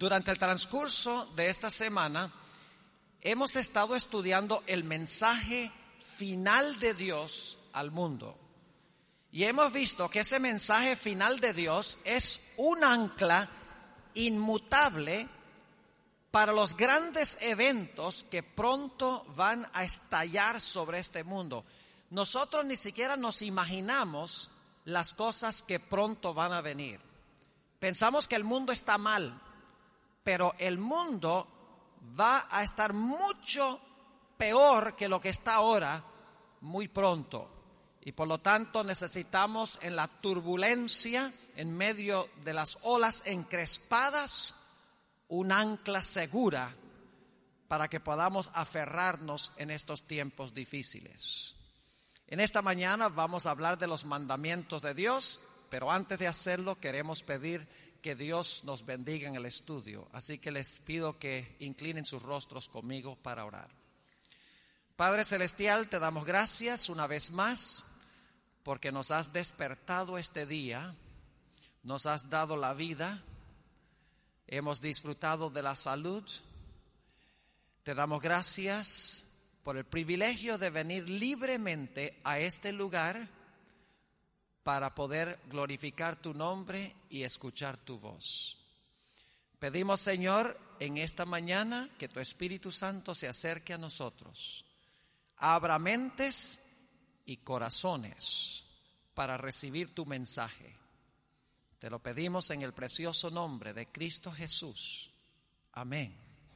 Durante el transcurso de esta semana hemos estado estudiando el mensaje final de Dios al mundo. Y hemos visto que ese mensaje final de Dios es un ancla inmutable para los grandes eventos que pronto van a estallar sobre este mundo. Nosotros ni siquiera nos imaginamos las cosas que pronto van a venir. Pensamos que el mundo está mal, pero el mundo va a estar mucho peor que lo que está ahora muy pronto. Y por lo tanto necesitamos en la turbulencia, en medio de las olas encrespadas, un ancla segura para que podamos aferrarnos en estos tiempos difíciles. En esta mañana vamos a hablar de los mandamientos de Dios, pero antes de hacerlo queremos pedir que Dios nos bendiga en el estudio. Así que les pido que inclinen sus rostros conmigo para orar. Padre Celestial, te damos gracias una vez más porque nos has despertado este día, nos has dado la vida, hemos disfrutado de la salud. Te damos gracias por el privilegio de venir libremente a este lugar para poder glorificar tu nombre y escuchar tu voz. Pedimos, Señor, en esta mañana que tu Espíritu Santo se acerque a nosotros. Abra mentes y corazones para recibir tu mensaje. Te lo pedimos en el precioso nombre de Cristo Jesús. Amén.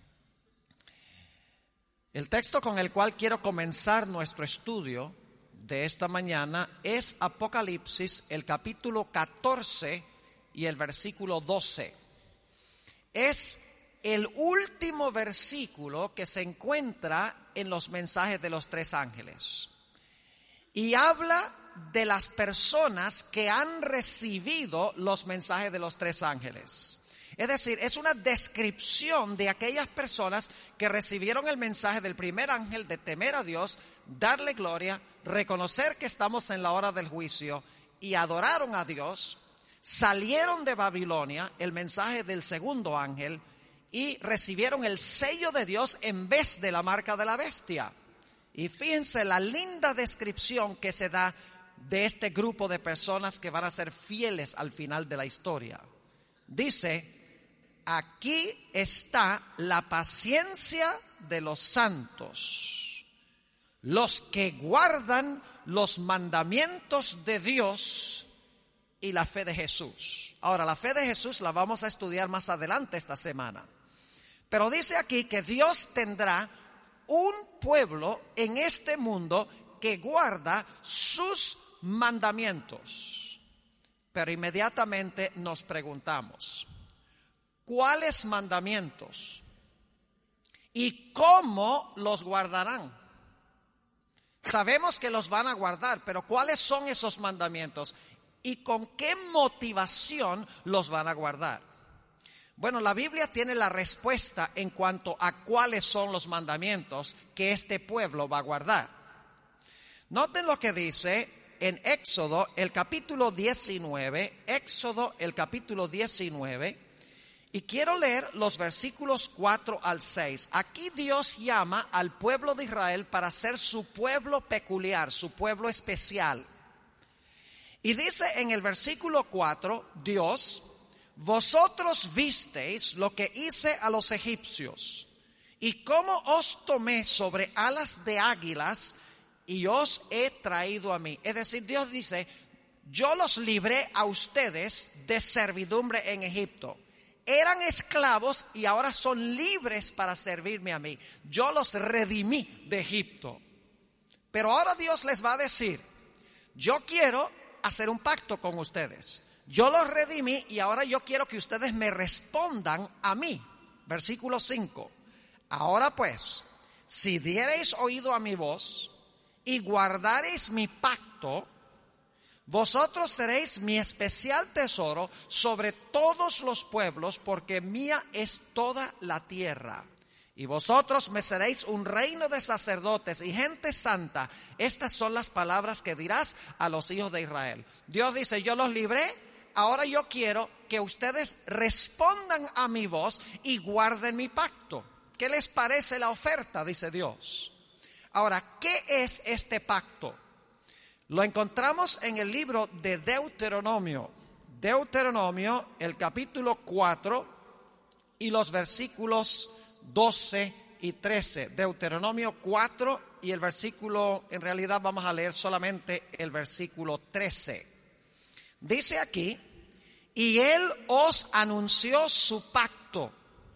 El texto con el cual quiero comenzar nuestro estudio de esta mañana es Apocalipsis, el capítulo 14 y el versículo 12. Es el último versículo que se encuentra en los mensajes de los tres ángeles. Y habla de las personas que han recibido los mensajes de los tres ángeles. Es decir, es una descripción de aquellas personas que recibieron el mensaje del primer ángel de temer a Dios, darle gloria, reconocer que estamos en la hora del juicio y adoraron a Dios, salieron de Babilonia, el mensaje del segundo ángel, y recibieron el sello de Dios en vez de la marca de la bestia. Y fíjense la linda descripción que se da de este grupo de personas que van a ser fieles al final de la historia. Dice: aquí está la paciencia de los santos, los que guardan los mandamientos de Dios y la fe de Jesús. Ahora, la fe de Jesús la vamos a estudiar más adelante esta semana. Pero dice aquí que Dios tendrá un pueblo en este mundo que guarda sus mandamientos. Pero inmediatamente nos preguntamos: ¿cuáles mandamientos? ¿Y cómo los guardarán? Sabemos que los van a guardar, pero ¿cuáles son esos mandamientos? ¿Y con qué motivación los van a guardar? Bueno, la Biblia tiene la respuesta en cuanto a cuáles son los mandamientos que este pueblo va a guardar. Noten lo que dice en Éxodo, el capítulo 19, Éxodo, el capítulo 19, y quiero leer los versículos 4 al 6. Aquí Dios llama al pueblo de Israel para ser su pueblo peculiar, su pueblo especial. Y dice en el versículo 4, Dios: vosotros visteis lo que hice a los egipcios, y cómo os tomé sobre alas de águilas, y os he traído a mí. Es decir, Dios dice: yo los libré a ustedes de servidumbre en Egipto. Eran esclavos y ahora son libres para servirme a mí. Yo los redimí de Egipto. Pero ahora Dios les va a decir: yo quiero hacer un pacto con ustedes. Yo los redimí y ahora yo quiero que ustedes me respondan a mí. Versículo 5. Ahora pues, si diereis oído a mi voz y guardareis mi pacto, vosotros seréis mi especial tesoro sobre todos los pueblos, porque mía es toda la tierra. Y vosotros me seréis un reino de sacerdotes y gente santa. Estas son las palabras que dirás a los hijos de Israel. Dios dice: yo los libré, ahora yo quiero que ustedes respondan a mi voz y guarden mi pacto. ¿Qué les parece la oferta?, dice Dios. Ahora, ¿qué es este pacto? Lo encontramos en el libro de Deuteronomio. Deuteronomio, el capítulo 4 y los versículos 12 y 13. Deuteronomio 4 y el versículo, en realidad vamos a leer solamente el versículo 13. Dice aquí: y él os anunció su pacto.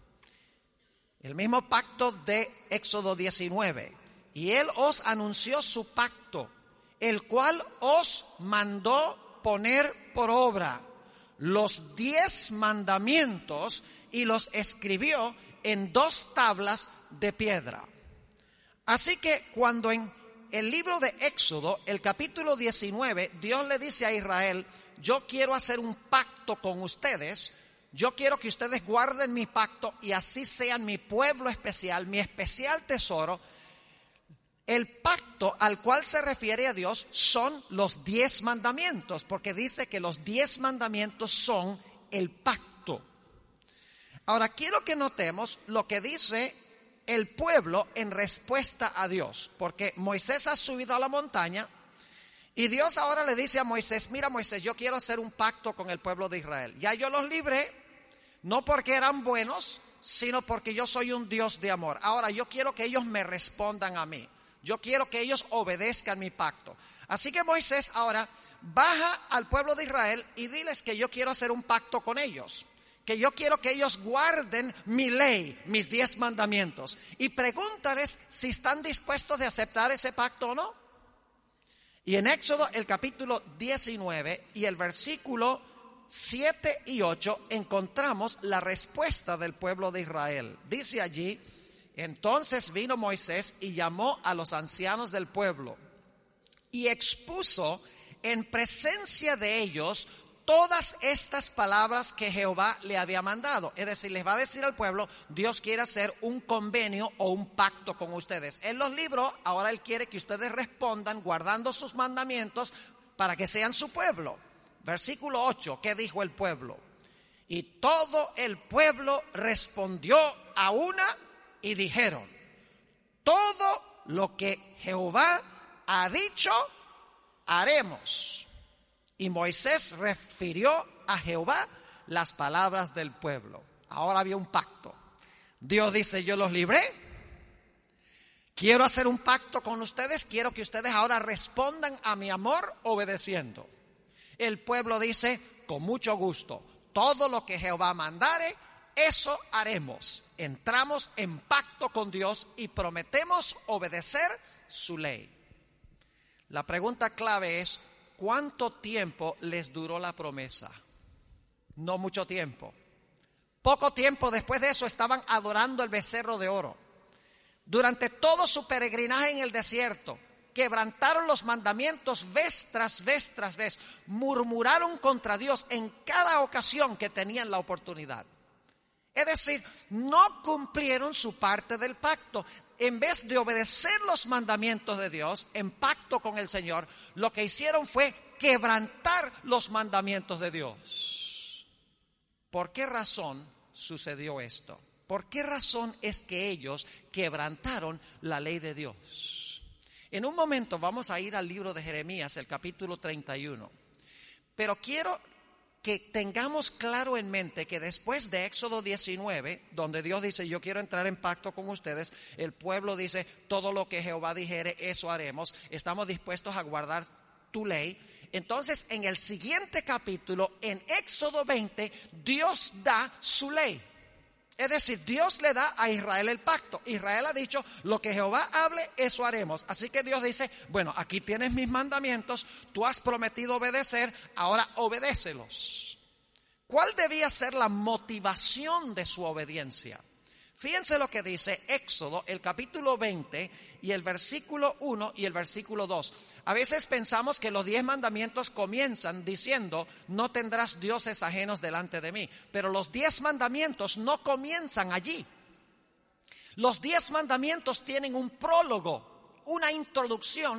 El mismo pacto de Éxodo 19. Y él os anunció su pacto, el cual os mandó poner por obra los 10 mandamientos y los escribió en 2 tablas de piedra. Así que cuando en el libro de Éxodo, el capítulo 19, Dios le dice a Israel: yo quiero hacer un pacto con ustedes, yo quiero que ustedes guarden mi pacto y así sean mi pueblo especial, mi especial tesoro. El pacto al cual se refiere a Dios son los 10 mandamientos, porque dice que los 10 mandamientos son el pacto. Ahora quiero que notemos lo que dice el pueblo en respuesta a Dios, porque Moisés ha subido a la montaña y Dios ahora le dice a Moisés: mira, Moisés, yo quiero hacer un pacto con el pueblo de Israel. Ya yo los libré, no porque eran buenos, sino porque yo soy un Dios de amor. Ahora yo quiero que ellos me respondan a mí. Yo quiero que ellos obedezcan mi pacto. Así que Moisés ahora baja al pueblo de Israel y diles que yo quiero hacer un pacto con ellos, que yo quiero que ellos guarden mi ley, mis 10 mandamientos, y pregúntales si están dispuestos de aceptar ese pacto o no. Y en Éxodo, el capítulo 19 y el versículo 7 y 8 encontramos la respuesta del pueblo de Israel. Dice allí: entonces vino Moisés y llamó a los ancianos del pueblo y expuso en presencia de ellos todas estas palabras que Jehová le había mandado. Es decir, les va a decir al pueblo: Dios quiere hacer un convenio o un pacto con ustedes. Él los libró, ahora Él quiere que ustedes respondan guardando sus mandamientos para que sean su pueblo. Versículo 8, ¿qué dijo el pueblo? Y todo el pueblo respondió a una y dijeron: todo lo que Jehová ha dicho, haremos. Y Moisés refirió a Jehová las palabras del pueblo. Ahora había un pacto. Dios dice: yo los libré, quiero hacer un pacto con ustedes, quiero que ustedes ahora respondan a mi amor obedeciendo. El pueblo dice: con mucho gusto, todo lo que Jehová mandare, eso haremos. Entramos en pacto con Dios y prometemos obedecer su ley. La pregunta clave es: ¿cuánto tiempo les duró la promesa? No mucho tiempo. Poco tiempo después de eso estaban adorando el becerro de oro. Durante todo su peregrinaje en el desierto, quebrantaron los mandamientos vez tras vez tras vez. Murmuraron contra Dios en cada ocasión que tenían la oportunidad. Es decir, no cumplieron su parte del pacto. En vez de obedecer los mandamientos de Dios en pacto con el Señor, lo que hicieron fue quebrantar los mandamientos de Dios. ¿Por qué razón sucedió esto? ¿Por qué razón es que ellos quebrantaron la ley de Dios? En un momento vamos a ir al libro de Jeremías, el capítulo 31. Pero quiero que tengamos claro en mente que después de Éxodo 19, donde Dios dice: yo quiero entrar en pacto con ustedes, el pueblo dice: todo lo que Jehová dijere, eso haremos, estamos dispuestos a guardar tu ley. Entonces, en el siguiente capítulo, en Éxodo 20, Dios da su ley. Es decir, Dios le da a Israel el pacto. Israel ha dicho: lo que Jehová hable, eso haremos. Así que Dios dice: bueno, aquí tienes mis mandamientos, tú has prometido obedecer, ahora obedécelos. ¿Cuál debía ser la motivación de su obediencia? Fíjense lo que dice Éxodo, el capítulo 20 y el versículo 1 y el versículo 2. A veces pensamos que los 10 mandamientos comienzan diciendo: no tendrás dioses ajenos delante de mí. Pero los 10 mandamientos no comienzan allí. Los 10 mandamientos tienen un prólogo, una introducción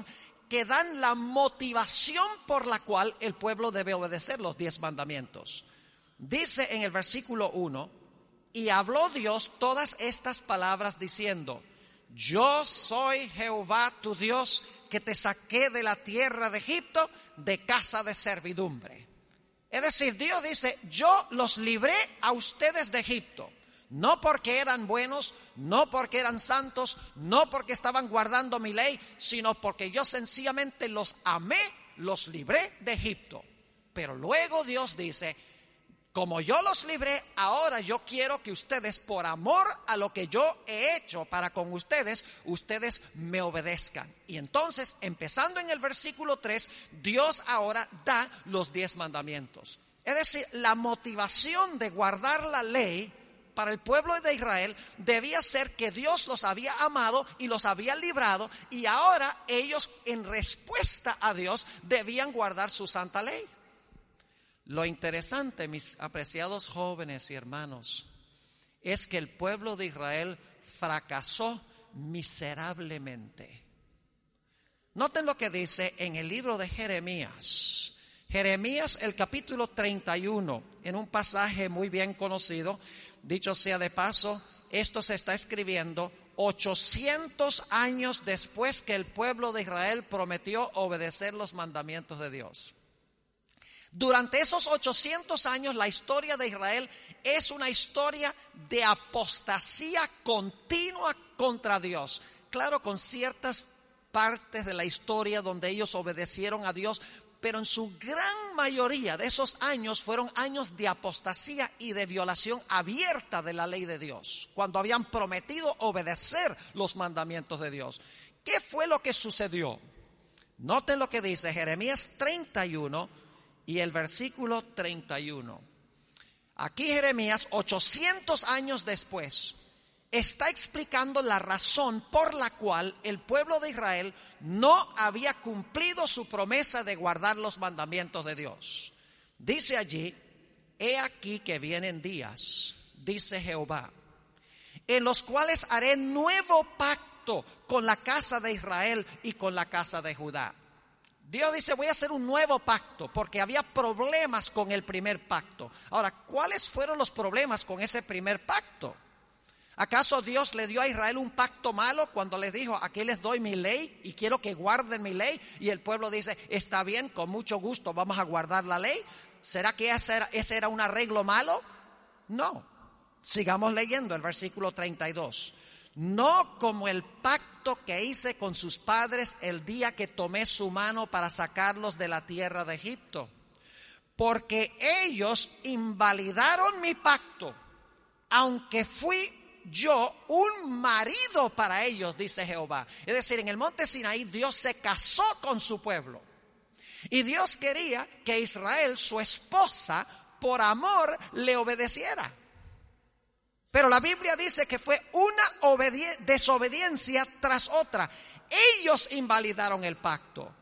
que dan la motivación por la cual el pueblo debe obedecer los 10 mandamientos. Dice en el versículo 1, y habló Dios todas estas palabras diciendo, yo soy Jehová tu Dios que te saqué de la tierra de Egipto, de casa de servidumbre. Es decir, Dios dice, yo los libré a ustedes de Egipto. No porque eran buenos, no porque eran santos, no porque estaban guardando mi ley, sino porque yo sencillamente los amé, los libré de Egipto. Pero luego Dios dice, como yo los libré, ahora yo quiero que ustedes, por amor a lo que yo he hecho para con ustedes, ustedes me obedezcan. Y entonces, empezando en el versículo 3, Dios ahora da los 10 mandamientos. Es decir, la motivación de guardar la ley para el pueblo de Israel debía ser que Dios los había amado y los había librado, y ahora ellos, en respuesta a Dios, debían guardar su santa ley. Lo interesante, mis apreciados jóvenes y hermanos, es que el pueblo de Israel fracasó miserablemente. Noten lo que dice en el libro de Jeremías. Jeremías, el capítulo 31, en un pasaje muy bien conocido. Dicho sea de paso, esto se está escribiendo 800 años después que el pueblo de Israel prometió obedecer los mandamientos de Dios. Durante esos 800 años, la historia de Israel es una historia de apostasía continua contra Dios. Claro, con ciertas partes de la historia donde ellos obedecieron a Dios, pero en su gran mayoría de esos años fueron años de apostasía y de violación abierta de la ley de Dios, cuando habían prometido obedecer los mandamientos de Dios. ¿Qué fue lo que sucedió? Noten lo que dice Jeremías 31 y el versículo 31. Aquí Jeremías, 800 años después, está explicando la razón por la cual el pueblo de Israel no había cumplido su promesa de guardar los mandamientos de Dios. Dice allí, he aquí que vienen días, dice Jehová, en los cuales haré nuevo pacto con la casa de Israel y con la casa de Judá. Dios dice, voy a hacer un nuevo pacto, porque había problemas con el primer pacto. Ahora, ¿cuáles fueron los problemas con ese primer pacto? ¿Acaso Dios le dio a Israel un pacto malo cuando les dijo, aquí les doy mi ley y quiero que guarden mi ley? Y el pueblo dice, está bien, con mucho gusto vamos a guardar la ley. ¿Será que ese era un arreglo malo? No. Sigamos leyendo el versículo 32. No como el pacto que hice con sus padres el día que tomé su mano para sacarlos de la tierra de Egipto, porque ellos invalidaron mi pacto, aunque fui yo un marido para ellos, dice Jehová. Es decir, en el monte Sinaí Dios se casó con su pueblo, y Dios quería que Israel, su esposa, por amor le obedeciera. Pero la Biblia dice que fue una desobediencia tras otra. Ellos invalidaron el pacto.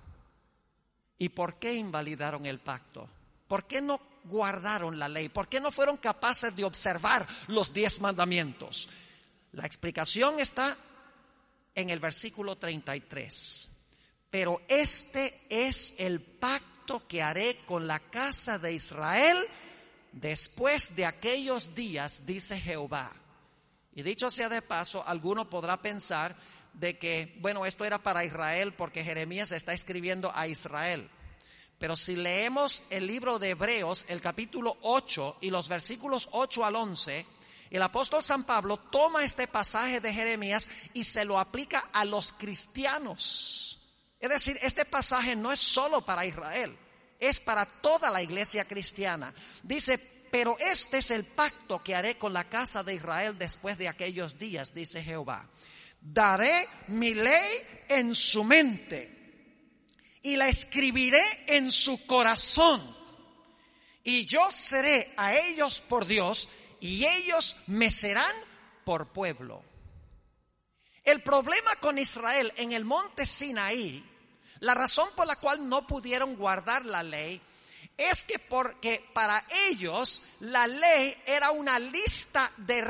¿Y por qué invalidaron el pacto? ¿Por qué no guardaron la ley? ¿Por qué no fueron capaces de observar los 10 mandamientos? La explicación está en el versículo 33. Pero este es el pacto que haré con la casa de Israel después de aquellos días, dice Jehová. Y dicho sea de paso, alguno podrá pensar de que, bueno, esto era para Israel porque Jeremías está escribiendo a Israel. Pero si leemos el libro de Hebreos, el capítulo 8 y los versículos 8 al 11, el apóstol San Pablo toma este pasaje de Jeremías y se lo aplica a los cristianos. Es decir, este pasaje no es solo para Israel, es para toda la iglesia cristiana. Dice, pero este es el pacto que haré con la casa de Israel después de aquellos días, dice Jehová. Daré mi ley en su mente y la escribiré en su corazón. Y yo seré a ellos por Dios y ellos me serán por pueblo. El problema con Israel en el monte Sinaí, la razón por la cual no pudieron guardar la ley, es que porque para ellos la ley era una lista de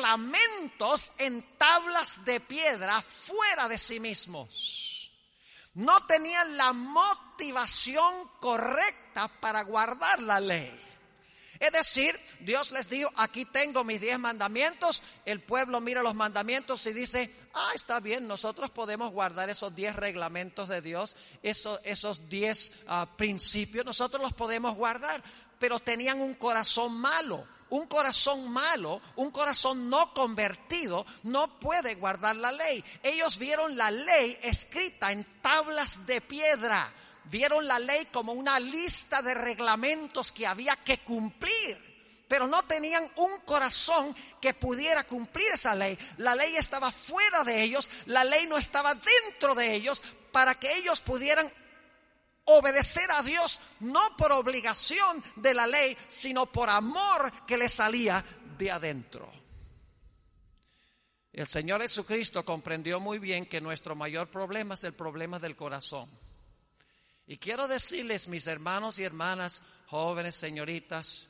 reglamentos en tablas de piedra fuera de sí mismos. no tenían la motivación correcta para guardar la ley. Es decir, Dios les dijo, aquí tengo mis 10 mandamientos. El pueblo mira los mandamientos y dice, está bien, nosotros podemos guardar esos 10 reglamentos de Dios, esos 10 principios, nosotros los podemos guardar. Pero tenían un corazón malo. Un corazón malo, un corazón no convertido, no puede guardar la ley. Ellos vieron la ley escrita en tablas de piedra. Vieron la ley como una lista de reglamentos que había que cumplir, pero no tenían un corazón que pudiera cumplir esa ley. La ley estaba fuera de ellos, la ley no estaba dentro de ellos para que ellos pudieran obedecer a Dios, no por obligación de la ley, sino por amor que les salía de adentro. El Señor Jesucristo comprendió muy bien que nuestro mayor problema es el problema del corazón. Y quiero decirles, mis hermanos y hermanas, jóvenes, señoritas,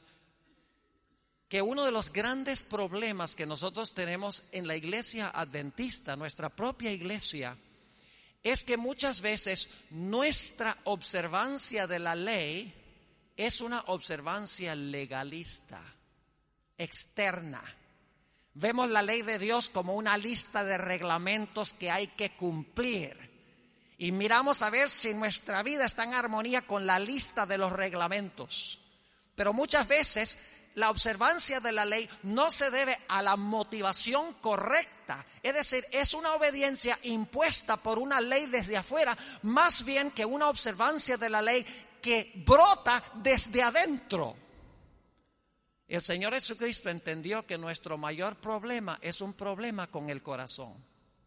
que uno de los grandes problemas que nosotros tenemos en la iglesia adventista, nuestra propia iglesia, es que muchas veces nuestra observancia de la ley es una observancia legalista, externa. Vemos la ley de Dios como una lista de reglamentos que hay que cumplir. Y miramos a ver si nuestra vida está en armonía con la lista de los reglamentos. Pero muchas veces la observancia de la ley no se debe a la motivación correcta. Es decir, es una obediencia impuesta por una ley desde afuera, más bien que una observancia de la ley que brota desde adentro. El Señor Jesucristo entendió que nuestro mayor problema es un problema con el corazón.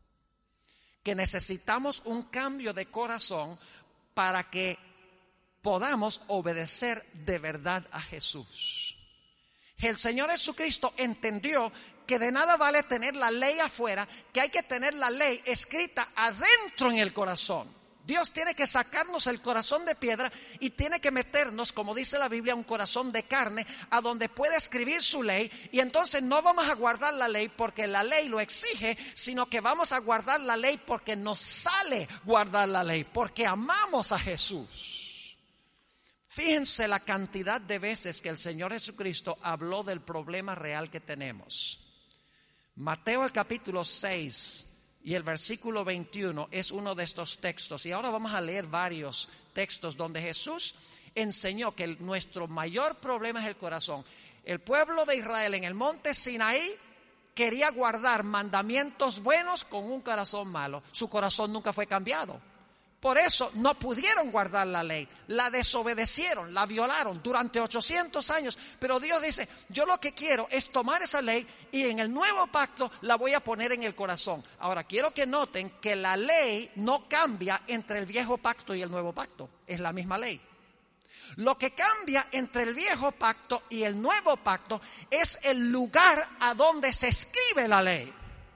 Que necesitamos un cambio de corazón para que podamos obedecer de verdad a Jesús. El Señor Jesucristo entendió que de nada vale tener la ley afuera, que hay que tener la ley escrita adentro en el corazón. Dios tiene que sacarnos el corazón de piedra y tiene que meternos, como dice la Biblia, un corazón de carne a donde puede escribir su ley. Y entonces no vamos a guardar la ley porque la ley lo exige, sino que vamos a guardar la ley porque nos sale guardar la ley, porque amamos a Jesús. Fíjense la cantidad de veces que el Señor Jesucristo habló del problema real que tenemos. Mateo el capítulo 6 y el versículo 21 es uno de estos textos. Y ahora vamos a leer varios textos donde Jesús enseñó que nuestro mayor problema es el corazón. El pueblo de Israel en el monte Sinaí quería guardar mandamientos buenos con un corazón malo. Su corazón nunca fue cambiado. Por eso no pudieron guardar la ley, la desobedecieron, la violaron durante 800 años. Pero Dios dice, yo lo que quiero es tomar esa ley y en el nuevo pacto la voy a poner en el corazón. Ahora quiero que noten que la ley no cambia entre el viejo pacto y el nuevo pacto, es la misma ley. Lo que cambia entre el viejo pacto y el nuevo pacto es el lugar a donde se escribe la ley.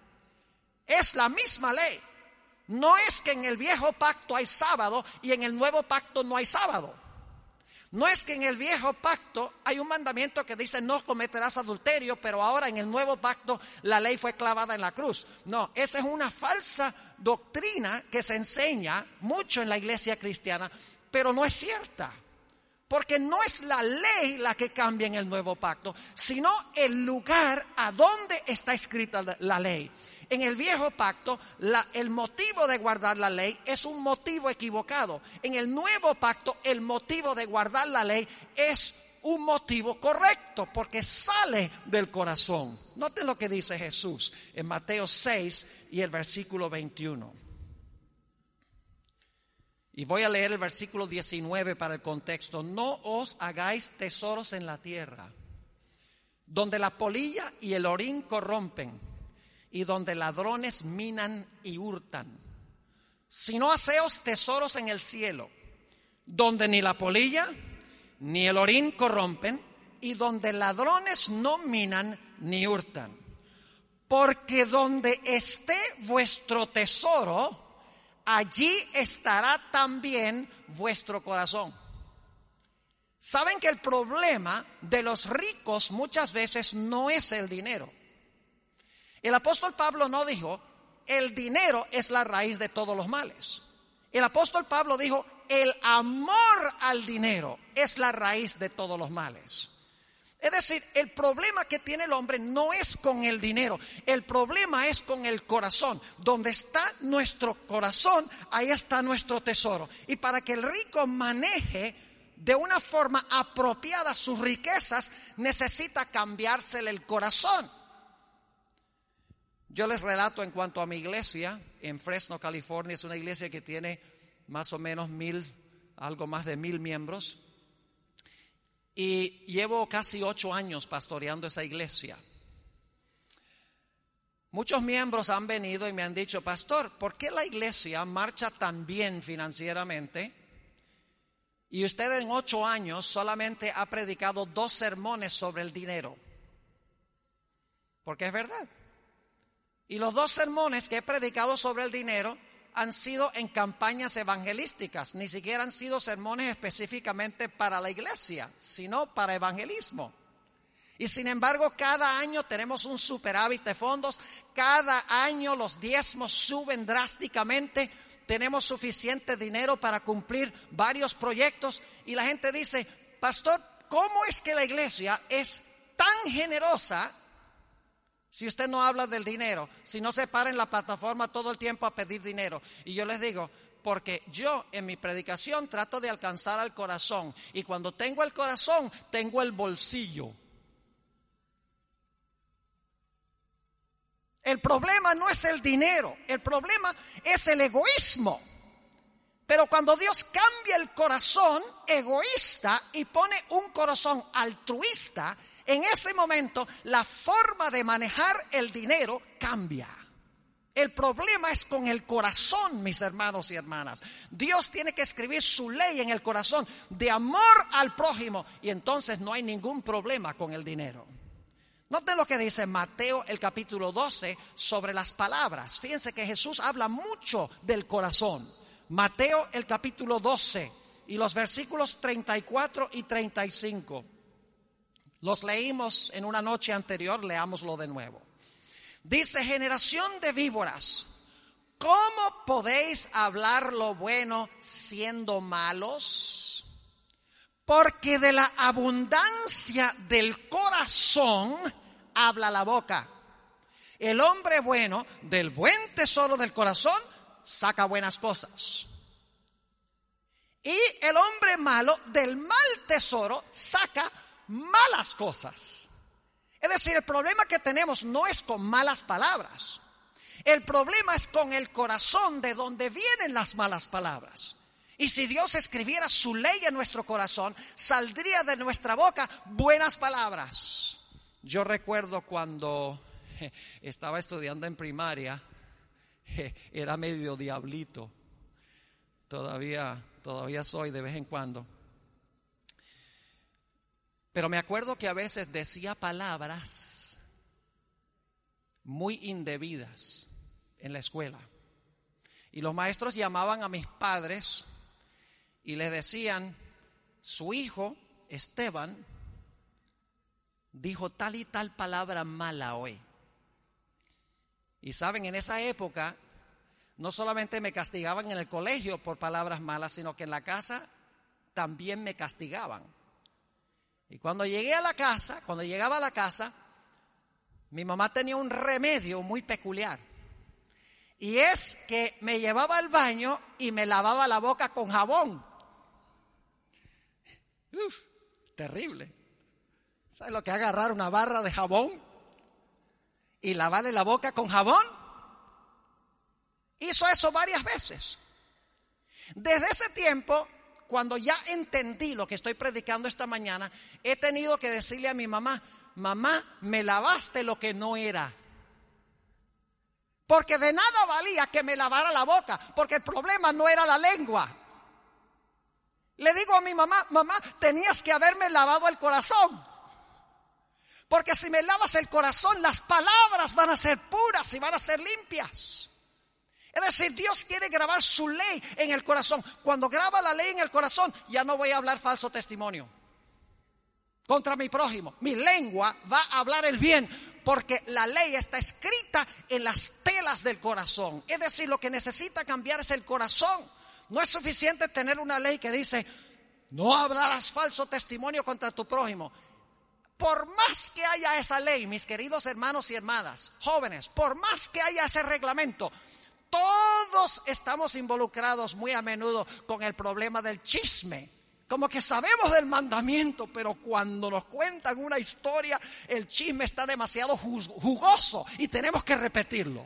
Es la misma ley. No es que en el viejo pacto hay sábado y en el nuevo pacto no hay sábado. No es que en el viejo pacto hay un mandamiento que dice no cometerás adulterio, pero ahora en el nuevo pacto la ley fue clavada en la cruz. No, esa es una falsa doctrina que se enseña mucho en la iglesia cristiana, pero no es cierta. Porque no es la ley la que cambia en el nuevo pacto, sino el lugar a donde está escrita la ley. En el viejo pacto, el motivo de guardar la ley es un motivo equivocado. En el nuevo pacto, el motivo de guardar la ley es un motivo correcto, porque sale del corazón. Noten lo que dice Jesús en Mateo 6 y el versículo 21. Y voy a leer el versículo 19 para el contexto. No os hagáis tesoros en la tierra, donde la polilla y el orín corrompen, y donde ladrones minan y hurtan. Sino haceos tesoros en el cielo, donde ni la polilla ni el orín corrompen, y donde ladrones no minan ni hurtan. Porque donde esté vuestro tesoro, allí estará también vuestro corazón. Saben que el problema de los ricos muchas veces no es el dinero. El apóstol Pablo no dijo, el dinero es la raíz de todos los males. El apóstol Pablo dijo, el amor al dinero es la raíz de todos los males. Es decir, el problema que tiene el hombre no es con el dinero, el problema es con el corazón. Donde está nuestro corazón, ahí está nuestro tesoro. Y para que el rico maneje de una forma apropiada sus riquezas, necesita cambiársele el corazón. Yo les relato en cuanto a mi iglesia en Fresno, California. Es una iglesia que tiene más o menos algo más de 1,000 miembros. Y llevo casi 8 años pastoreando esa iglesia. Muchos miembros han venido y me han dicho, pastor, ¿por qué la iglesia marcha tan bien financieramente? Y usted en 8 años solamente ha predicado 2 sermones sobre el dinero. Porque es verdad. Y los 2 sermones que he predicado sobre el dinero han sido en campañas evangelísticas, ni siquiera han sido sermones específicamente para la iglesia, sino para evangelismo. Y sin embargo, cada año tenemos un superávit de fondos, cada año los diezmos suben drásticamente, tenemos suficiente dinero para cumplir varios proyectos y la gente dice, pastor, ¿cómo es que la iglesia es tan generosa? Si usted no habla del dinero, si no se para en la plataforma todo el tiempo a pedir dinero. Y yo les digo, porque yo en mi predicación trato de alcanzar al corazón. Y cuando tengo el corazón, tengo el bolsillo. El problema no es el dinero, el problema es el egoísmo. Pero cuando Dios cambia el corazón egoísta y pone un corazón altruista, en ese momento la forma de manejar el dinero cambia. El problema es con el corazón, mis hermanos y hermanas. Dios tiene que escribir su ley en el corazón de amor al prójimo y entonces no hay ningún problema con el dinero. Noten lo que dice Mateo el capítulo 12 sobre las palabras. Fíjense que Jesús habla mucho del corazón. Mateo el capítulo 12 y los versículos 34 y 35. Los leímos en una noche anterior, leámoslo de nuevo. Dice, generación de víboras, ¿cómo podéis hablar lo bueno siendo malos? Porque de la abundancia del corazón habla la boca. El hombre bueno, del buen tesoro del corazón, saca buenas cosas. Y el hombre malo, del mal tesoro, saca malas cosas. Es decir, el problema que tenemos no es con malas palabras. El problema es con el corazón de donde vienen las malas palabras. Y si Dios escribiera su ley en nuestro corazón, saldría de nuestra boca buenas palabras. Yo recuerdo cuando estaba estudiando en primaria, era medio diablito. Todavía soy de vez en cuando. Pero me acuerdo que a veces decía palabras muy indebidas en la escuela. Y los maestros llamaban a mis padres y les decían, su hijo, Esteban, dijo tal y tal palabra mala hoy. Y saben, en esa época, no solamente me castigaban en el colegio por palabras malas, sino que en la casa también me castigaban. Y cuando llegaba a la casa, mi mamá tenía un remedio muy peculiar. Y es que me llevaba al baño y me lavaba la boca con jabón. Terrible. ¿Sabes lo que es agarrar una barra de jabón y lavarle la boca con jabón? Hizo eso varias veces. Desde ese tiempo, cuando ya entendí lo que estoy predicando esta mañana, he tenido que decirle a mi mamá, mamá, me lavaste lo que no era. Porque de nada valía que me lavara la boca, porque el problema no era la lengua. Le digo a mi mamá, mamá, tenías que haberme lavado el corazón. Porque si me lavas el corazón, las palabras van a ser puras y van a ser limpias. Es decir, Dios quiere grabar su ley en el corazón. Cuando graba la ley en el corazón, ya no voy a hablar falso testimonio contra mi prójimo. Mi lengua va a hablar el bien, porque la ley está escrita en las telas del corazón. Es decir, lo que necesita cambiar es el corazón. No es suficiente tener una ley que dice, no hablarás falso testimonio contra tu prójimo. Por más que haya esa ley, mis queridos hermanos y hermanas, jóvenes, por más que haya ese reglamento, todos estamos involucrados muy a menudo con el problema del chisme. Como que sabemos del mandamiento, pero cuando nos cuentan una historia, el chisme está demasiado jugoso y tenemos que repetirlo.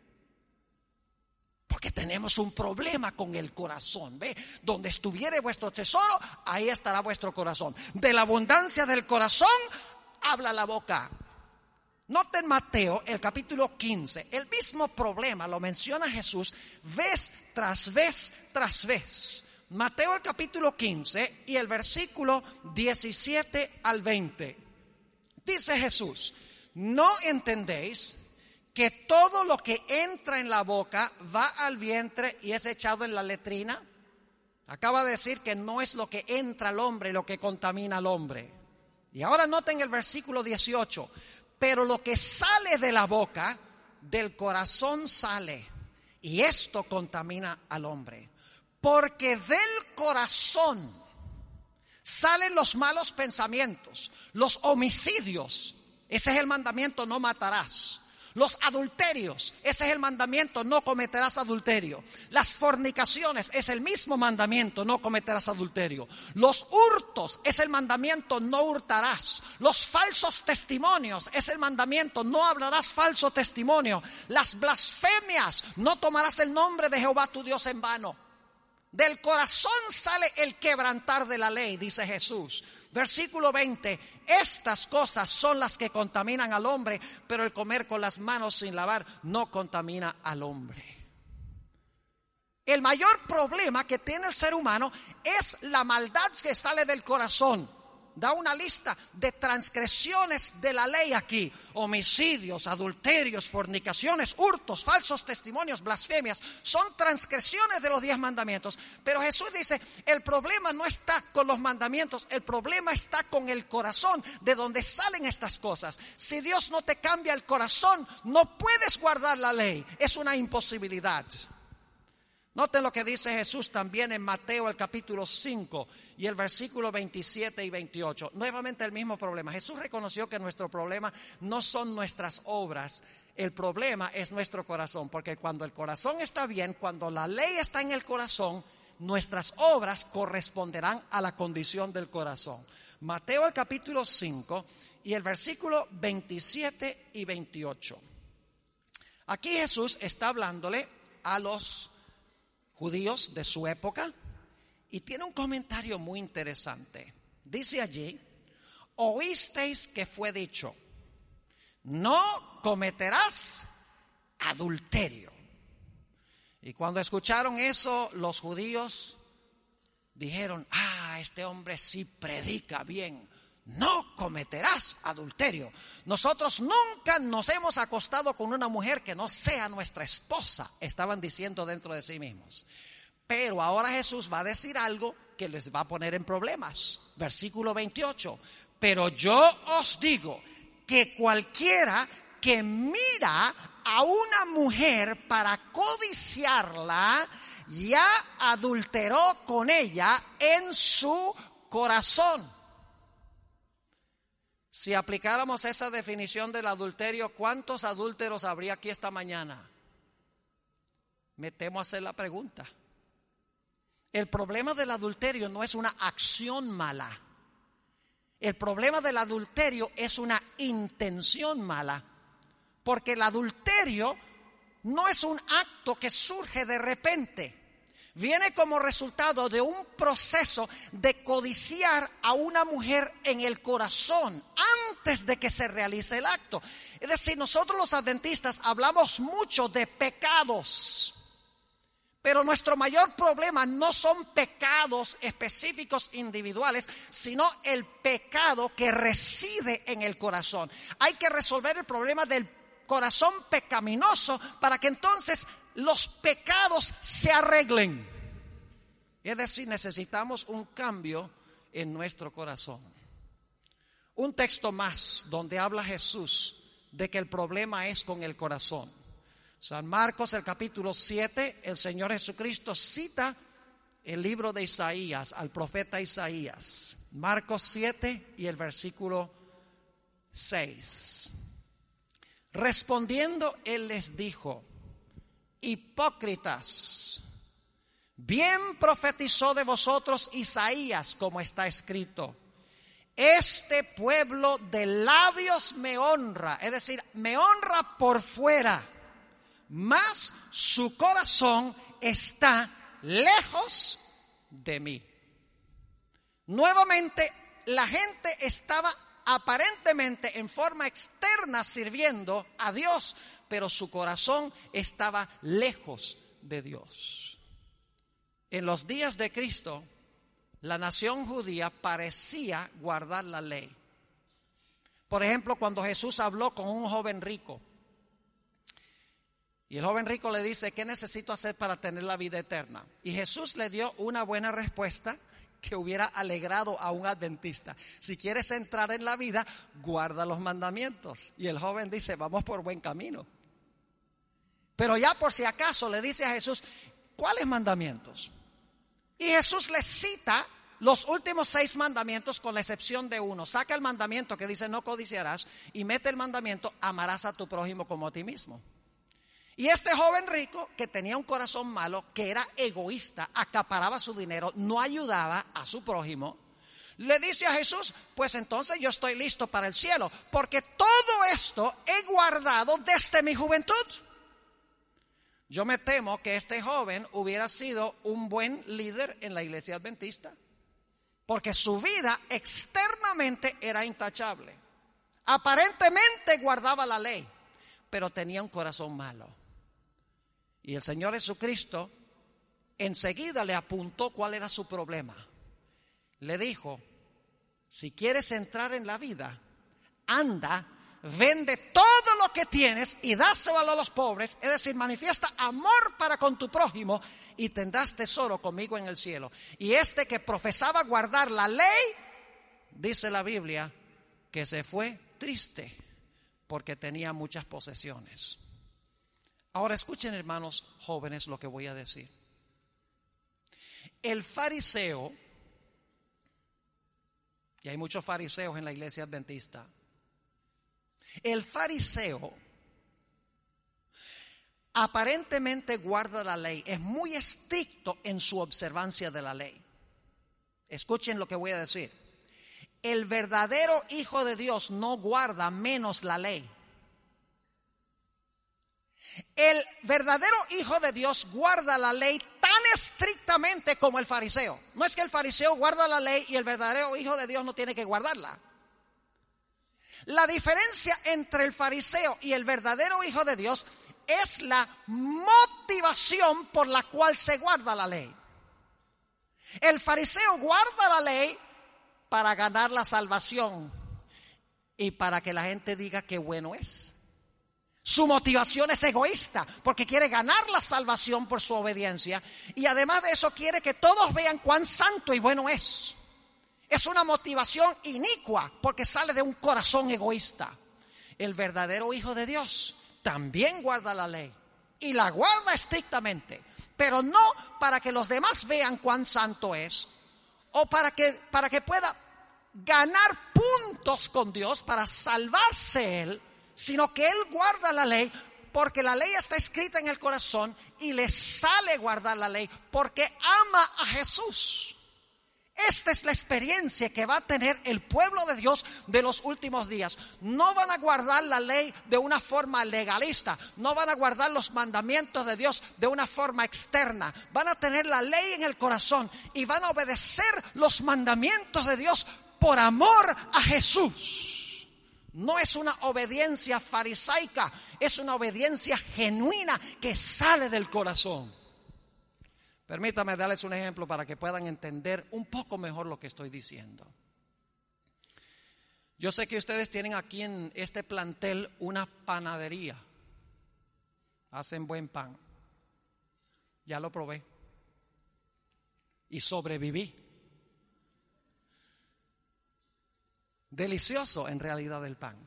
Porque tenemos un problema con el corazón. ¿Ve? Donde estuviere vuestro tesoro, ahí estará vuestro corazón. De la abundancia del corazón, habla la boca. Noten Mateo, el capítulo 15. El mismo problema lo menciona Jesús vez tras vez tras vez. Mateo, el capítulo 15 y el versículo 17 al 20. Dice Jesús, ¿no entendéis que todo lo que entra en la boca va al vientre y es echado en la letrina? Acaba de decir que no es lo que entra al hombre lo que contamina al hombre. Y ahora noten el versículo 18. Pero lo que sale de la boca, del corazón sale, y esto contamina al hombre. Porque del corazón salen los malos pensamientos, los homicidios, ese es el mandamiento, no matarás. Los adulterios, ese es el mandamiento, no cometerás adulterio. Las fornicaciones, es el mismo mandamiento, no cometerás adulterio. Los hurtos, es el mandamiento, no hurtarás. Los falsos testimonios, es el mandamiento, no hablarás falso testimonio. Las blasfemias, no tomarás el nombre de Jehová tu Dios en vano. Del corazón sale el quebrantar de la ley, dice Jesús. Versículo 20, estas cosas son las que contaminan al hombre, pero el comer con las manos sin lavar no contamina al hombre. El mayor problema que tiene el ser humano es la maldad que sale del corazón. Da una lista de transgresiones de la ley aquí: homicidios, adulterios, fornicaciones, hurtos, falsos testimonios, blasfemias. Son transgresiones de los 10 mandamientos. Pero Jesús dice, el problema no está con los mandamientos, el problema está con el corazón, de donde salen estas cosas. Si Dios no te cambia el corazón, no puedes guardar la ley. Es una imposibilidad. Noten lo que dice Jesús también en Mateo, el capítulo 5 y el versículo 27 y 28. Nuevamente el mismo problema. Jesús reconoció que nuestro problema no son nuestras obras. El problema es nuestro corazón. Porque cuando el corazón está bien, cuando la ley está en el corazón, nuestras obras corresponderán a la condición del corazón. Mateo, el capítulo 5 y el versículo 27 y 28. Aquí Jesús está hablándole a los judíos de su época y tiene un comentario muy interesante. Dice allí, oísteis que fue dicho, no cometerás adulterio. Y cuando escucharon eso, los judíos dijeron, este hombre sí predica bien, no cometerás adulterio. Nosotros nunca nos hemos acostado con una mujer que no sea nuestra esposa, estaban diciendo dentro de sí mismos. Pero ahora Jesús va a decir algo que les va a poner en problemas. Versículo 28. Pero yo os digo que cualquiera que mira a una mujer para codiciarla, ya adulteró con ella en su corazón. Si aplicáramos esa definición del adulterio, ¿cuántos adúlteros habría aquí esta mañana? Me temo hacer la pregunta. El problema del adulterio no es una acción mala. El problema del adulterio es una intención mala. Porque el adulterio no es un acto que surge de repente. Viene como resultado de un proceso de codiciar a una mujer en el corazón antes de que se realice el acto. Es decir, nosotros los adventistas hablamos mucho de pecados, pero nuestro mayor problema no son pecados específicos individuales, sino el pecado que reside en el corazón. Hay que resolver el problema del corazón pecaminoso para que entonces los pecados se arreglen. Es decir, necesitamos un cambio en nuestro corazón. Un texto más donde habla Jesús de que el problema es con el corazón. San Marcos, el capítulo 7, el Señor Jesucristo cita el libro de Isaías, al profeta Isaías, Marcos 7 y el versículo 6. Respondiendo él les dijo: hipócritas, bien profetizó de vosotros Isaías, como está escrito: este pueblo de labios me honra, es decir, me honra por fuera, mas su corazón está lejos de mí. Nuevamente, la gente estaba aparentemente en forma externa sirviendo a Dios, pero su corazón estaba lejos de Dios. En los días de Cristo, la nación judía parecía guardar la ley. Por ejemplo, cuando Jesús habló con un joven rico, y el joven rico le dice: ¿qué necesito hacer para tener la vida eterna? Y Jesús le dio una buena respuesta que hubiera alegrado a un adventista. Si quieres entrar en la vida, guarda los mandamientos. Y el joven dice: vamos por buen camino. Pero ya por si acaso le dice a Jesús: ¿cuáles mandamientos? Y Jesús le cita los últimos 6 mandamientos con la excepción de uno. Saca el mandamiento que dice: no codiciarás, y mete el mandamiento: amarás a tu prójimo como a ti mismo. Y este joven rico, que tenía un corazón malo, que era egoísta, acaparaba su dinero, no ayudaba a su prójimo, le dice a Jesús: pues entonces yo estoy listo para el cielo, porque todo esto he guardado desde mi juventud. Yo me temo que este joven hubiera sido un buen líder en la iglesia adventista, porque su vida externamente era intachable. Aparentemente guardaba la ley, pero tenía un corazón malo. Y el Señor Jesucristo enseguida le apuntó cuál era su problema. Le dijo: si quieres entrar en la vida, anda, vende todo lo que tienes y dáselo a los pobres, es decir, manifiesta amor para con tu prójimo y tendrás tesoro conmigo en el cielo. Y este que profesaba guardar la ley, dice la Biblia, que se fue triste porque tenía muchas posesiones. Ahora escuchen, hermanos jóvenes, lo que voy a decir. El fariseo, y hay muchos fariseos en la iglesia adventista, el fariseo aparentemente guarda la ley, es muy estricto en su observancia de la ley. Escuchen lo que voy a decir. El verdadero Hijo de Dios no guarda menos la ley. El verdadero Hijo de Dios guarda la ley tan estrictamente como el fariseo. No es que el fariseo guarda la ley y el verdadero Hijo de Dios no tiene que guardarla. La diferencia entre el fariseo y el verdadero Hijo de Dios es la motivación por la cual se guarda la ley. El fariseo guarda la ley para ganar la salvación y para que la gente diga qué bueno es. Su motivación es egoísta porque quiere ganar la salvación por su obediencia y además de eso quiere que todos vean cuán santo y bueno es. Es una motivación inicua porque sale de un corazón egoísta. El verdadero Hijo de Dios también guarda la ley y la guarda estrictamente, pero no para que los demás vean cuán santo es o para que pueda ganar puntos con Dios para salvarse él, sino que él guarda la ley porque la ley está escrita en el corazón y le sale guardar la ley porque ama a Jesús. Esta es la experiencia que va a tener el pueblo de Dios de los últimos días. No van a guardar la ley de una forma legalista, no van a guardar los mandamientos de Dios de una forma externa. Van a tener la ley en el corazón y van a obedecer los mandamientos de Dios por amor a Jesús. No es una obediencia farisaica, es una obediencia genuina que sale del corazón. Permítame darles un ejemplo para que puedan entender un poco mejor lo que estoy diciendo. Yo sé que ustedes tienen aquí en este plantel una panadería. Hacen buen pan. Ya lo probé. Y sobreviví. Delicioso en realidad el pan.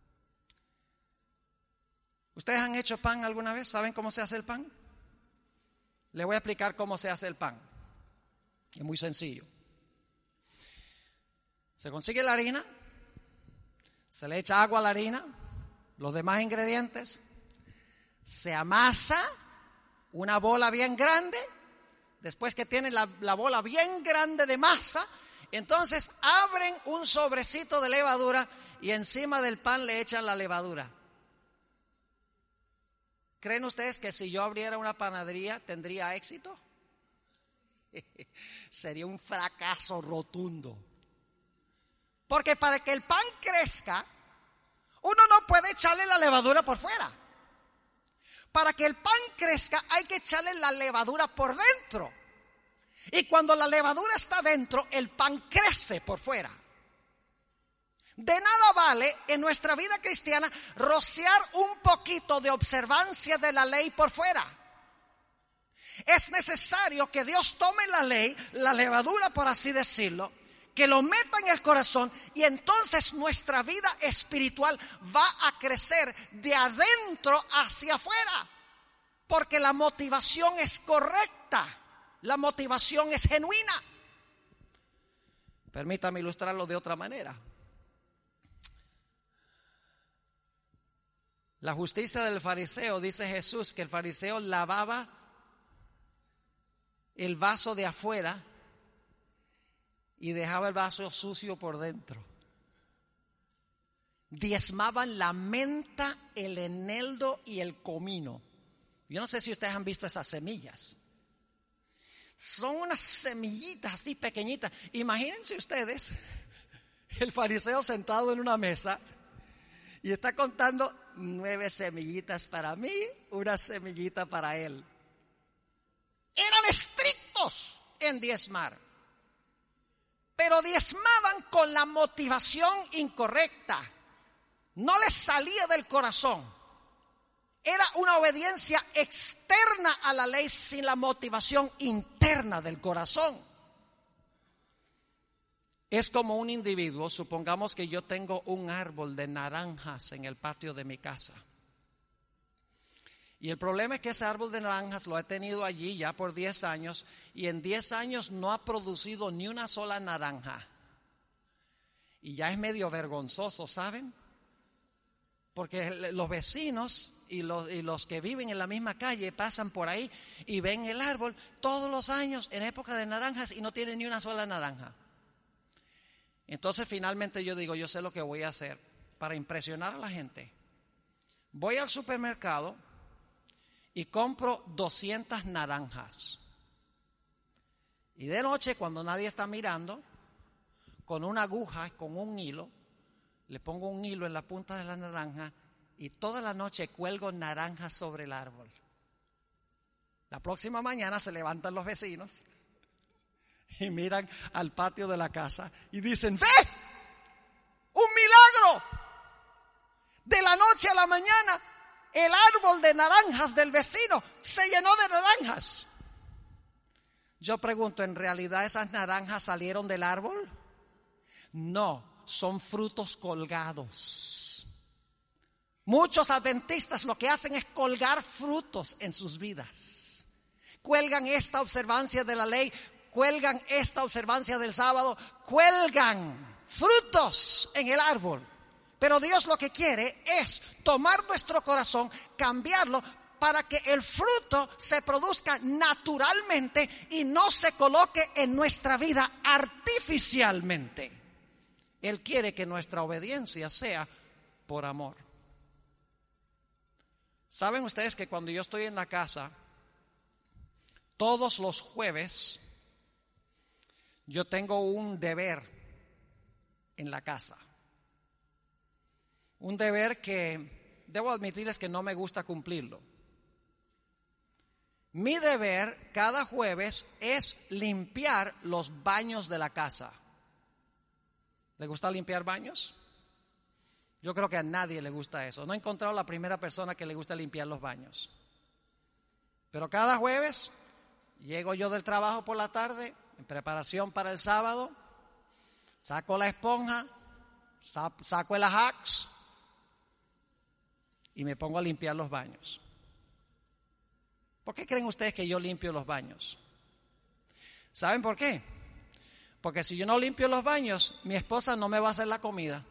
¿Ustedes han hecho pan alguna vez? ¿Saben cómo se hace el pan? Le voy a explicar cómo se hace el pan. Es muy sencillo. Se consigue la harina, se le echa agua a la harina, los demás ingredientes, se amasa una bola bien grande. Después que tienen la bola bien grande de masa, entonces abren un sobrecito de levadura y encima del pan le echan la levadura. ¿Creen ustedes que si yo abriera una panadería tendría éxito? Sería un fracaso rotundo. Porque para que el pan crezca, uno no puede echarle la levadura por fuera. Para que el pan crezca hay que echarle la levadura por dentro. Y cuando la levadura está dentro, el pan crece por fuera. De nada vale en nuestra vida cristiana rociar un poquito de observancia de la ley por fuera. Es necesario que Dios tome la ley, la levadura por así decirlo, que lo meta en el corazón y entonces nuestra vida espiritual va a crecer de adentro hacia afuera. Porque la motivación es correcta, la motivación es genuina. Permítame ilustrarlo de otra manera. La justicia del fariseo, dice Jesús, que el fariseo lavaba el vaso de afuera y dejaba el vaso sucio por dentro. Diezmaban la menta, el eneldo y el comino. Yo no sé si ustedes han visto esas semillas. Son unas semillitas así pequeñitas. Imagínense ustedes el fariseo sentado en una mesa y está contando 9 semillitas para mí, una semillita para él. Eran estrictos en diezmar. Pero diezmaban con la motivación incorrecta. No les salía del corazón. Era una obediencia externa a la ley sin la motivación interna del corazón. Es como un individuo, supongamos que yo tengo un árbol de naranjas en el patio de mi casa. Y el problema es que ese árbol de naranjas lo he tenido allí ya por 10 años y en 10 años no ha producido ni una sola naranja. Y ya es medio vergonzoso, ¿saben? Porque los vecinos y los que viven en la misma calle pasan por ahí y ven el árbol todos los años en época de naranjas y no tiene ni una sola naranja. Entonces finalmente yo digo, yo sé lo que voy a hacer para impresionar a la gente. Voy al supermercado y compro 200 naranjas. Y de noche, cuando nadie está mirando, con una aguja, con un hilo, le pongo un hilo en la punta de la naranja y toda la noche cuelgo naranjas sobre el árbol. La próxima mañana se levantan los vecinos y miran al patio de la casa y dicen, ¡ve! ¡Un milagro! De la noche a la mañana el árbol de naranjas del vecino se llenó de naranjas. Yo pregunto, ¿en realidad esas naranjas salieron del árbol? No, son frutos colgados. Muchos adventistas lo que hacen es colgar frutos en sus vidas. Cuelgan esta observancia de la ley, cuelgan esta observancia del sábado, cuelgan frutos en el árbol. Pero Dios lo que quiere es tomar nuestro corazón, cambiarlo para que el fruto se produzca naturalmente y no se coloque en nuestra vida artificialmente. Él quiere que nuestra obediencia sea por amor. ¿Saben ustedes que cuando yo estoy en la casa, todos los jueves, yo tengo un deber en la casa? Un deber que debo admitirles que no me gusta cumplirlo. Mi deber cada jueves es limpiar los baños de la casa. ¿Le gusta limpiar baños? Yo creo que a nadie le gusta eso. No he encontrado la primera persona que le gusta limpiar los baños. Pero cada jueves llego yo del trabajo por la tarde, en preparación para el sábado, saco la esponja, saco el Ajax y me pongo a limpiar los baños. ¿Por qué creen ustedes que yo limpio los baños? ¿Saben por qué? Porque si yo no limpio los baños, mi esposa no me va a hacer la comida.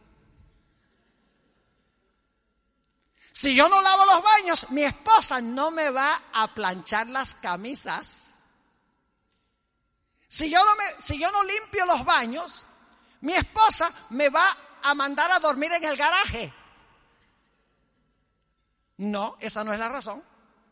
Si yo no lavo los baños, mi esposa no me va a planchar las camisas. Si yo no limpio los baños, mi esposa me va a mandar a dormir en el garaje. No, esa no es la razón.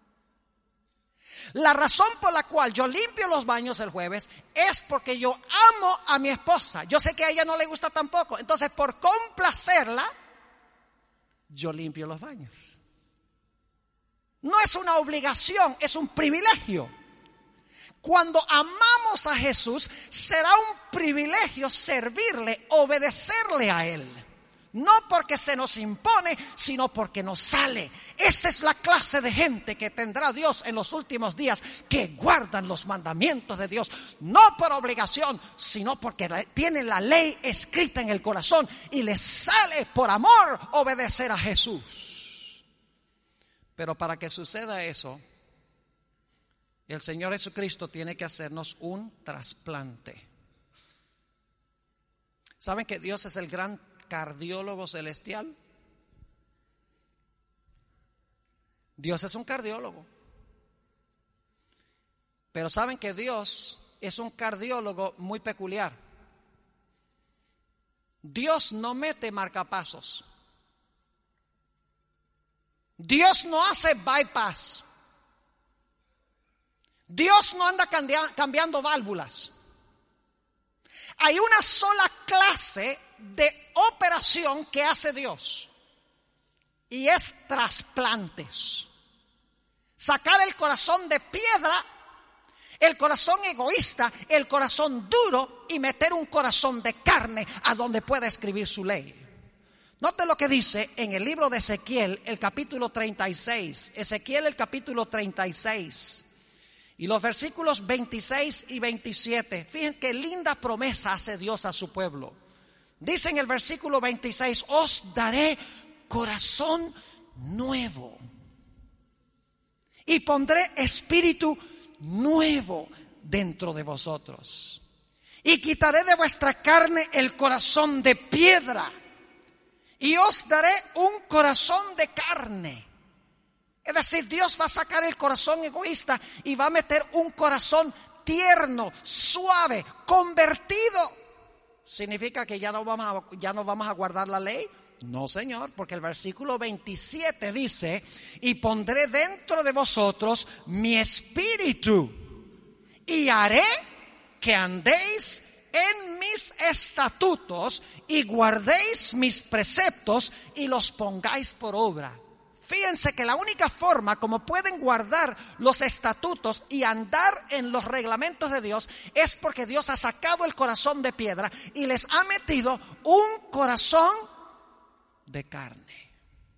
La razón por la cual yo limpio los baños el jueves es porque yo amo a mi esposa. Yo sé que a ella no le gusta tampoco. Entonces, por complacerla, yo limpio los baños. No es una obligación, es un privilegio. Cuando amamos a Jesús, será un privilegio servirle, obedecerle a Él. No porque se nos impone, sino porque nos sale. Esa es la clase de gente que tendrá Dios en los últimos días, que guardan los mandamientos de Dios, no por obligación, sino porque tienen la ley escrita en el corazón y les sale por amor obedecer a Jesús. Pero para que suceda eso, el Señor Jesucristo tiene que hacernos un trasplante. ¿Saben que Dios es el gran cardiólogo celestial? Dios es un cardiólogo. Pero saben que Dios es un cardiólogo muy peculiar. Dios no mete marcapasos. Dios no hace bypass. Dios no anda cambiando válvulas. Hay una sola clase de operación que hace Dios, y es trasplantes. Sacar el corazón de piedra, el corazón egoísta, el corazón duro, y meter un corazón de carne a donde pueda escribir su ley. Note lo que dice en el libro de Ezequiel, el capítulo 36. Ezequiel, el capítulo 36. Y los versículos 26 y 27. Fíjense qué linda promesa hace Dios a su pueblo. Dice en el versículo 26: os daré corazón nuevo y pondré espíritu nuevo dentro de vosotros. Y quitaré de vuestra carne el corazón de piedra y os daré un corazón de carne. Es decir, Dios va a sacar el corazón egoísta y va a meter un corazón tierno, suave, convertido. ¿Significa que ya no vamos a guardar la ley? No, Señor, porque el versículo 27 dice: y pondré dentro de vosotros mi espíritu y haré que andéis en mis estatutos y guardéis mis preceptos y los pongáis por obra. Fíjense que la única forma como pueden guardar los estatutos y andar en los reglamentos de Dios es porque Dios ha sacado el corazón de piedra y les ha metido un corazón de carne.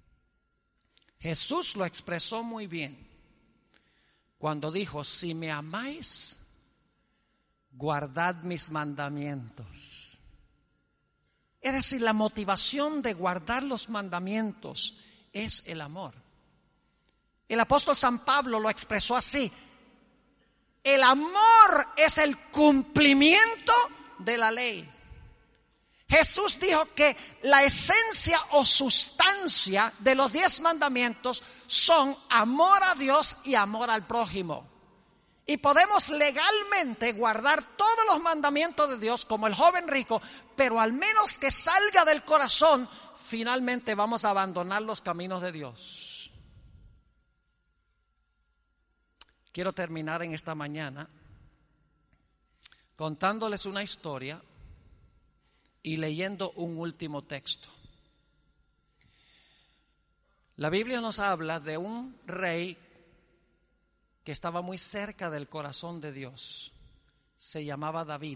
Jesús lo expresó muy bien cuando dijo: si me amáis, guardad mis mandamientos. Es decir, la motivación de guardar los mandamientos es el amor. El apóstol San Pablo lo expresó así: el amor es el cumplimiento de la ley. Jesús dijo que la esencia o sustancia de los 10 mandamientos son amor a Dios y amor al prójimo. Y podemos legalmente guardar todos los mandamientos de Dios como el joven rico, pero al menos que salga del corazón, finalmente vamos a abandonar los caminos de Dios. Quiero terminar en esta mañana contándoles una historia y leyendo un último texto. La Biblia nos habla de un rey que estaba muy cerca del corazón de Dios. Se llamaba David.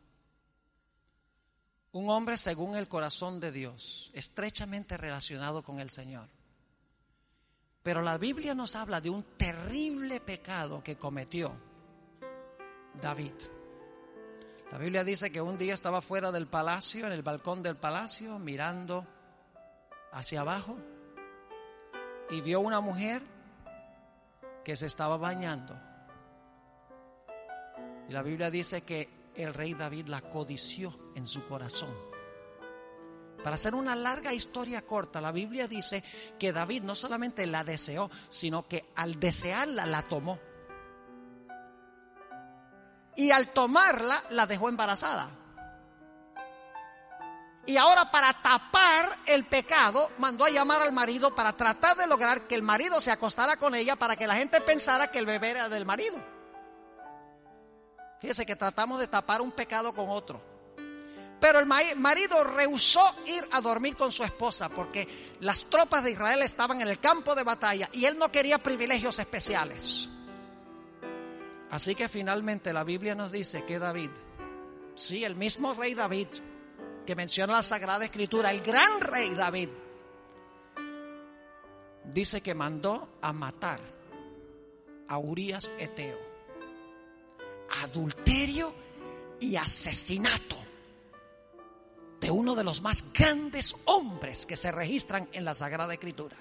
Un hombre según el corazón de Dios, estrechamente relacionado con el Señor. Pero la Biblia nos habla de un terrible pecado que cometió David. La Biblia dice que un día estaba fuera del palacio, en el balcón del palacio, mirando hacia abajo, y vio una mujer que se estaba bañando. Y la Biblia dice que el rey David la codició en su corazón. Para hacer una larga historia corta, la Biblia dice que David no solamente la deseó, sino que al desearla la tomó. Y al tomarla la dejó embarazada. Y ahora, para tapar el pecado, mandó a llamar al marido para tratar de lograr que el marido se acostara con ella, para que la gente pensara que el bebé era del marido. Fíjese que tratamos de tapar un pecado con otro. Pero el marido rehusó ir a dormir con su esposa porque las tropas de Israel estaban en el campo de batalla y él no quería privilegios especiales. Así que finalmente la Biblia nos dice que David, sí, el mismo rey David que menciona la Sagrada Escritura, el gran rey David, dice que mandó a matar a Urías Eteo. Adulterio y asesinato de uno de los más grandes hombres que se registran en la Sagrada Escritura.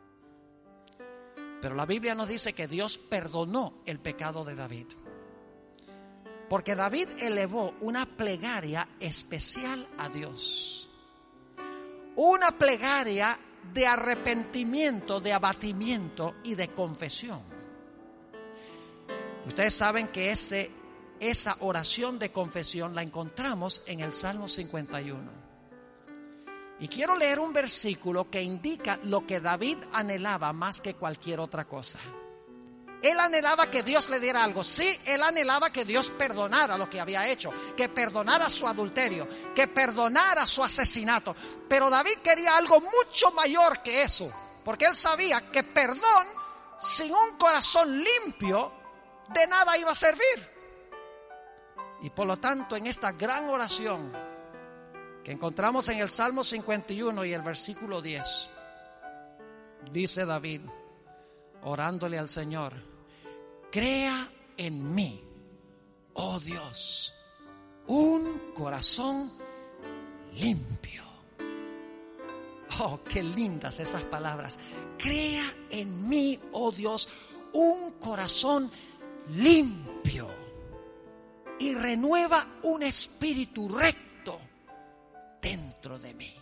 Pero la Biblia nos dice que Dios perdonó el pecado de David, porque David elevó una plegaria especial a Dios, una plegaria de arrepentimiento, de abatimiento y de confesión. Ustedes saben que esa oración de confesión la encontramos en el Salmo 51. Y quiero leer un versículo que indica lo que David anhelaba más que cualquier otra cosa. Él anhelaba que Dios le diera algo. Sí, él anhelaba que Dios perdonara lo que había hecho, que perdonara su adulterio, que perdonara su asesinato. Pero David quería algo mucho mayor que eso, porque él sabía que perdón sin un corazón limpio de nada iba a servir. Y por lo tanto, en esta gran oración que encontramos en el Salmo 51 y el versículo 10, dice David, orándole al Señor: crea en mí, oh Dios, un corazón limpio. Oh, qué lindas esas palabras. Crea en mí, oh Dios, un corazón limpio y renueva un espíritu recto dentro de mí.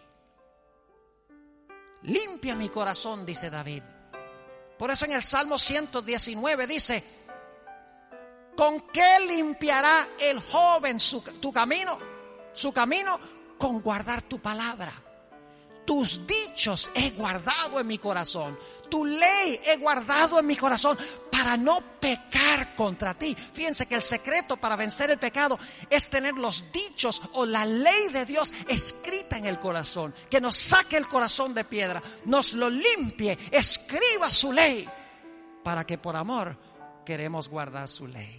Limpia mi corazón, dice David. Por eso en el Salmo 119 dice: ¿con qué limpiará el joven su camino? Con guardar tu palabra. Tus dichos he guardado en mi corazón. Tu ley he guardado en mi corazón para no pecar contra ti. Fíjense que el secreto para vencer el pecado es tener los dichos o la ley de Dios escrita en el corazón. Que nos saque el corazón de piedra, nos lo limpie, escriba su ley, para que por amor queremos guardar su ley.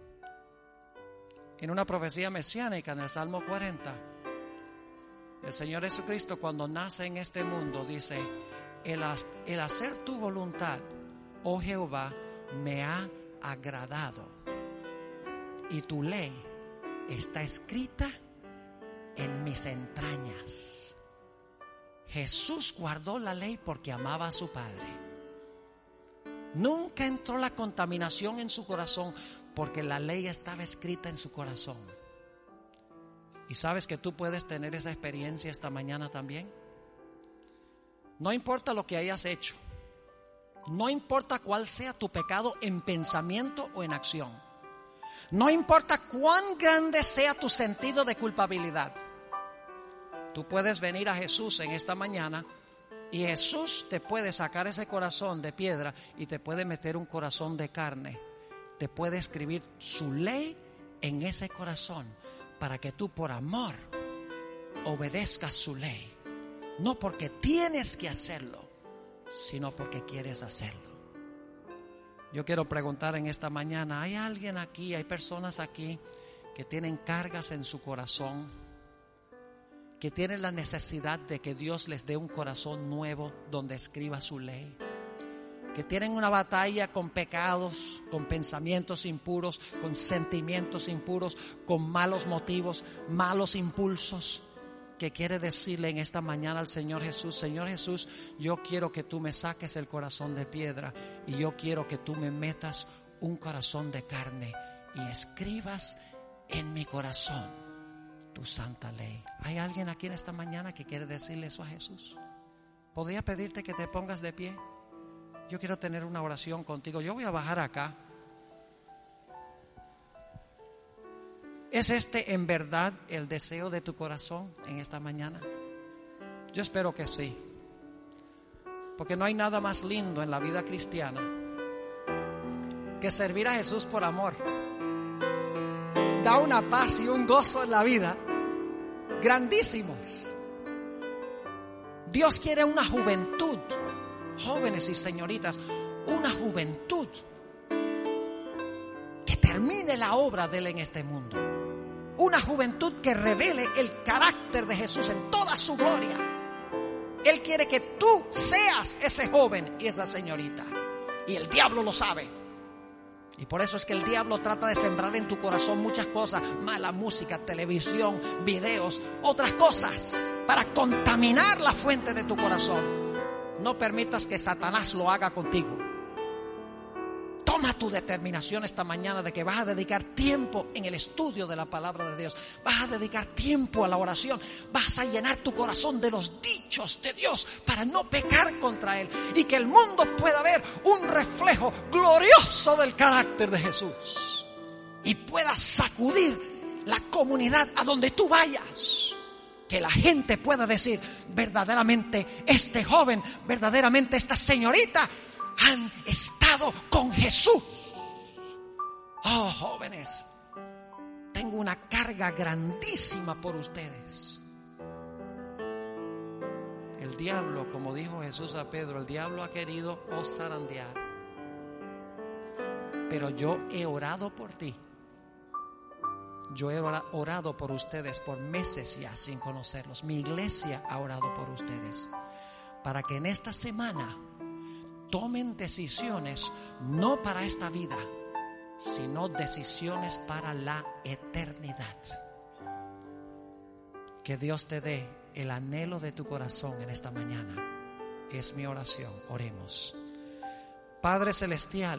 En una profecía mesiánica en el Salmo 40, el Señor Jesucristo, cuando nace en este mundo, dice: el hacer tu voluntad, oh Jehová, me ha agradado, y tu ley está escrita en mis entrañas. Jesús guardó la ley porque amaba a su Padre. Nunca entró la contaminación en su corazón porque la ley estaba escrita en su corazón. ¿Y sabes que tú puedes tener esa experiencia esta mañana también? No importa lo que hayas hecho, no importa cuál sea tu pecado en pensamiento o en acción, no importa cuán grande sea tu sentido de culpabilidad, tú puedes venir a Jesús en esta mañana y Jesús te puede sacar ese corazón de piedra y te puede meter un corazón de carne. Te puede escribir su ley en ese corazón, para que tú por amor obedezcas su ley, no porque tienes que hacerlo, sino porque quieres hacerlo. Yo quiero preguntar en esta mañana: ¿hay alguien aquí, hay personas aquí que tienen cargas en su corazón, que tienen la necesidad de que Dios les dé un corazón nuevo donde escriba su ley? Que tienen una batalla con pecados, con pensamientos impuros, con sentimientos impuros, con malos motivos, malos impulsos, que quiere decirle en esta mañana al Señor Jesús: Señor Jesús, yo quiero que tú me saques el corazón de piedra y yo quiero que tú me metas un corazón de carne y escribas en mi corazón tu santa ley. ¿Hay alguien aquí en esta mañana que quiere decirle eso a Jesús? ¿Podría pedirte que te pongas de pie? Yo quiero tener una oración contigo. Yo voy a bajar acá. ¿Es este en verdad el deseo de tu corazón en esta mañana? Yo espero que sí. Porque no hay nada más lindo en la vida cristiana que servir a Jesús por amor. Da una paz y un gozo en la vida grandísimos. Dios quiere una juventud, jóvenes y señoritas, una juventud que termine la obra de Él en este mundo. Una juventud que revele el carácter de Jesús en toda su gloria. Él quiere que tú seas ese joven y esa señorita. Y el diablo lo sabe. Y por eso es que el diablo trata de sembrar en tu corazón muchas cosas, mala música, televisión, videos, otras cosas, para contaminar la fuente de tu corazón. No permitas que Satanás lo haga contigo. Toma tu determinación esta mañana de que vas a dedicar tiempo en el estudio de la palabra de Dios. Vas a dedicar tiempo a la oración. Vas a llenar tu corazón de los dichos de Dios para no pecar contra Él. Y que el mundo pueda ver un reflejo glorioso del carácter de Jesús. Y pueda sacudir la comunidad a donde tú vayas. Que la gente pueda decir, verdaderamente este joven, verdaderamente esta señorita han estado con Jesús. Oh, jóvenes, tengo una carga grandísima por ustedes. El diablo, como dijo Jesús a Pedro, el diablo ha querido os zarandear, pero yo he orado por ti. Yo he orado por ustedes por meses ya sin conocerlos. Mi iglesia ha orado por ustedes para que en esta semana tomen decisiones no para esta vida, sino decisiones para la eternidad. Que Dios te dé el anhelo de tu corazón en esta mañana. Es mi oración. Oremos. Padre Celestial,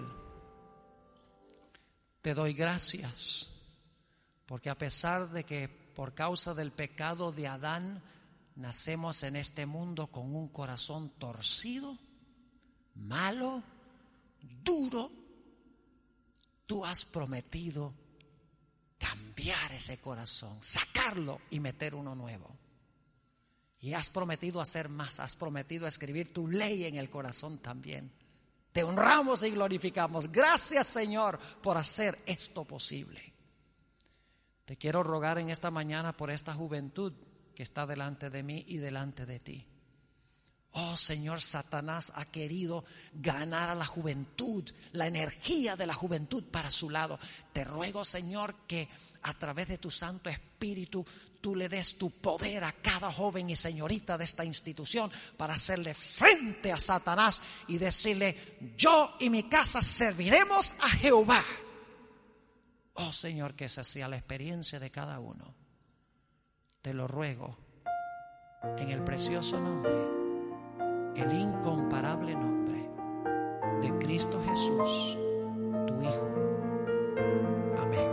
te doy gracias porque a pesar de que por causa del pecado de Adán nacemos en este mundo con un corazón torcido, malo, duro, tú has prometido cambiar ese corazón, sacarlo y meter uno nuevo. Y has prometido hacer más, has prometido escribir tu ley en el corazón también. Te honramos y glorificamos. Gracias, Señor, por hacer esto posible. Te quiero rogar en esta mañana por esta juventud que está delante de mí y delante de ti. Oh Señor, Satanás ha querido ganar a la juventud, la energía de la juventud para su lado. Te ruego, Señor, que a través de tu Santo Espíritu tú le des tu poder a cada joven y señorita de esta institución para hacerle frente a Satanás y decirle: yo y mi casa serviremos a Jehová. Oh Señor, que esa sea la experiencia de cada uno. Te lo ruego en el precioso nombre, el incomparable nombre de Cristo Jesús, tu Hijo. Amén.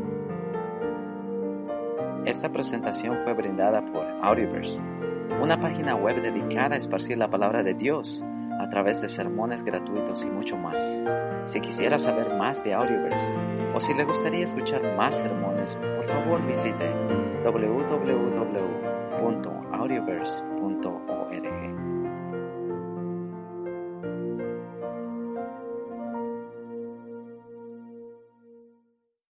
Esta presentación fue brindada por Audioverse, una página web dedicada a esparcir la palabra de Dios a través de sermones gratuitos y mucho más. Si quisiera saber más de Audioverse o si le gustaría escuchar más sermones, por favor visite www.audioverse.org.